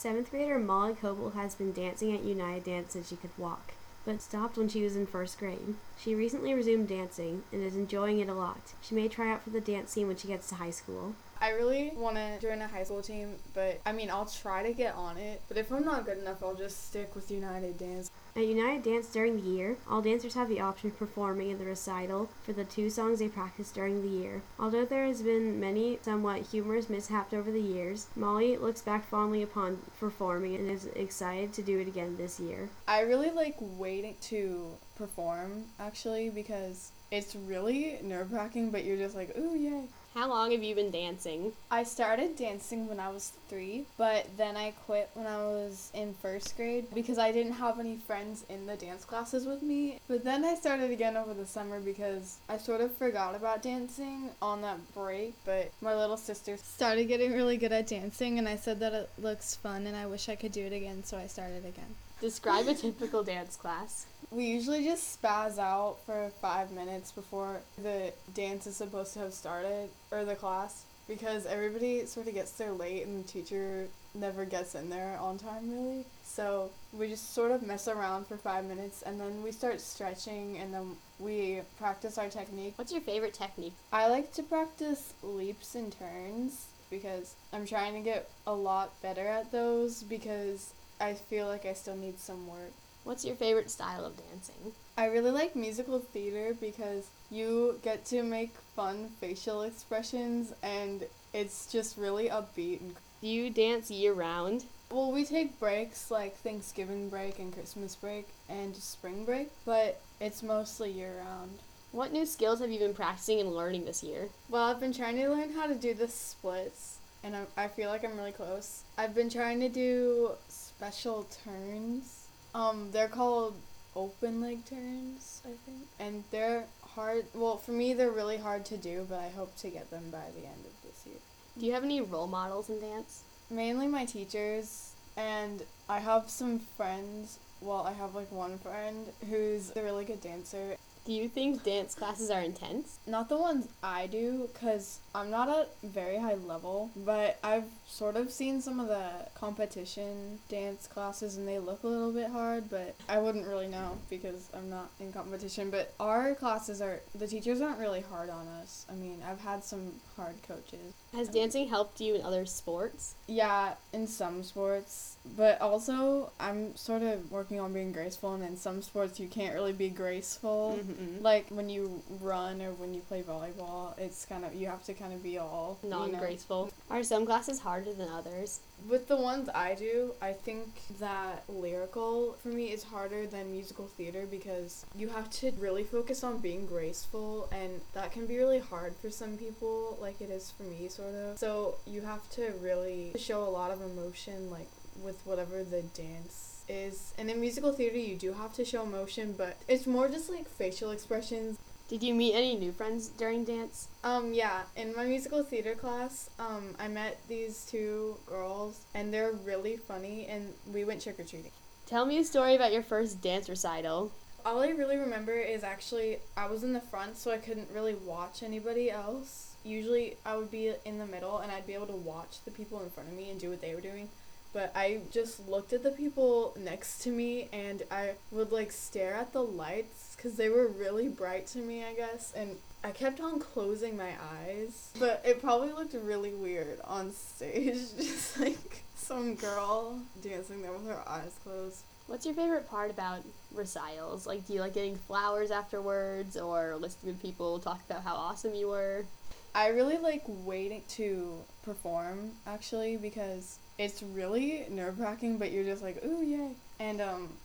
Seventh grader Molly Coble has been dancing at United Dance since she could walk, but stopped when she was in first grade. She recently resumed dancing and is enjoying it a lot. She may try out for the dance team when she gets to high school. I really want to join a high school team, but I'll try to get on it. But if I'm not good enough, I'll just stick with United Dance. At United Dance during the year, all dancers have the option of performing in the recital for the 2 songs they practiced during the year. Although there has been many somewhat humorous mishaps over the years, Molly looks back fondly upon performing and is excited to do it again this year. I really like waiting to perform, actually, because it's really nerve-wracking, but you're just like, ooh, yay. How long have you been dancing? I started dancing when I was 3, but then I quit when I was in first grade because I didn't have any friends in the dance classes with me. But then I started again over the summer because I sort of forgot about dancing on that break, but my little sister started getting really good at dancing, and I said that it looks fun and I wish I could do it again, so I started again. Describe a typical dance class. We usually just spaz out for 5 minutes before the dance is supposed to have started, or the class, because everybody sort of gets there late and the teacher never gets in there on time, really. So we just sort of mess around for 5 minutes, and then we start stretching, and then we practice our technique. What's your favorite technique? I like to practice leaps and turns because I'm trying to get a lot better at those because I feel like I still need some work. What's your favorite style of dancing? I really like musical theater because you get to make fun facial expressions and it's just really upbeat. Do you dance year-round? Well, we take breaks like Thanksgiving break and Christmas break and spring break, but it's mostly year-round. What new skills have you been practicing and learning this year? Well, I've been trying to learn how to do the splits, and I feel like I'm really close. I've been trying to do special turns. They're called open leg turns, I think. And they're hard. Well, for me, they're really hard to do, but I hope to get them by the end of this year. Do you have any role models in dance? Mainly my teachers, and I have some friends. Well, I have like one friend who's a really good dancer. Do you think dance classes are intense? Not the ones I do, because I'm not at very high level, but I've sort of seen some of the competition dance classes and they look a little bit hard, but I wouldn't really know because I'm not in competition. But our classes the teachers aren't really hard on us. I mean, I've had some hard coaches. Has dancing helped you in other sports? Yeah, in some sports, but also I'm sort of working on being graceful, and in some sports you can't really be graceful. Mm-hmm. Like when you run or when you play volleyball, it's you have to kind of be all non-graceful. Are some classes harder than others? With the ones I do, I think that lyrical for me is harder than musical theater because you have to really focus on being graceful, and that can be really hard for some people, like it is for me, sort of. So you have to really show a lot of emotion, like with whatever the dance is. And in musical theater, you do have to show emotion, but it's more just like facial expressions. Did you meet any new friends during dance? Yeah, in my musical theater class, I met these 2 girls, and they're really funny, and we went trick-or-treating. Tell me a story about your first dance recital. All I really remember is actually I was in the front, so I couldn't really watch anybody else. Usually I would be in the middle, and I'd be able to watch the people in front of me and do what they were doing. But I just looked at the people next to me, and I would like stare at the lights because they were really bright to me, I guess. And I kept on closing my eyes, but it probably looked really weird on stage, just like some girl dancing there with her eyes closed. What's your favorite part about recitals? Like, do you like getting flowers afterwards or listening to people talk about how awesome you were? I really like waiting to perform, actually, because it's really nerve-wracking, but you're just like, ooh, yay. And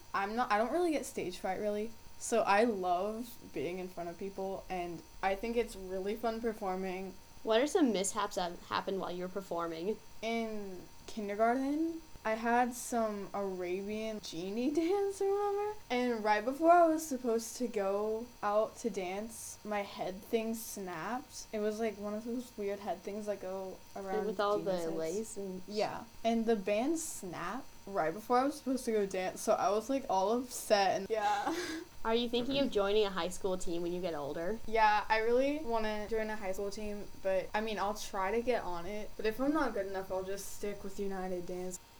I don't really get stage fright, really. So I love being in front of people, and I think it's really fun performing. What are some mishaps that happened while you were performing? In kindergarten, I had some Arabian genie dance or whatever, and right before I was supposed to go out to dance, my head thing snapped. It was like one of those weird head things that go around with all genie the sets. lace and Yeah, and the band snapped right before I was supposed to go dance, so I was like all upset. And yeah. Are you thinking of joining a high school team when you get older? Yeah, I really want to join a high school team, but I'll try to get on it. But if I'm not good enough, I'll just stick with United Dance.